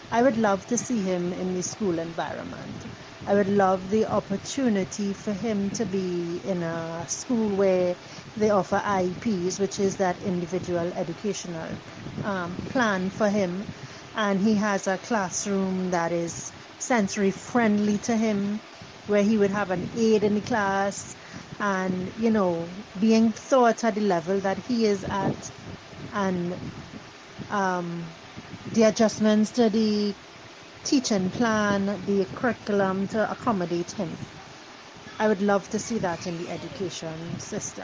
I would love to see him in the school environment. I would love the opportunity for him to be in a school where they offer IEPs, which is that individual educational plan for him. And he has a classroom that is sensory friendly to him, where he would have an aide in the class and, being taught at the level that he is at, and um, the adjustments to the teaching plan, the curriculum to accommodate him. I would love to see that in the education system.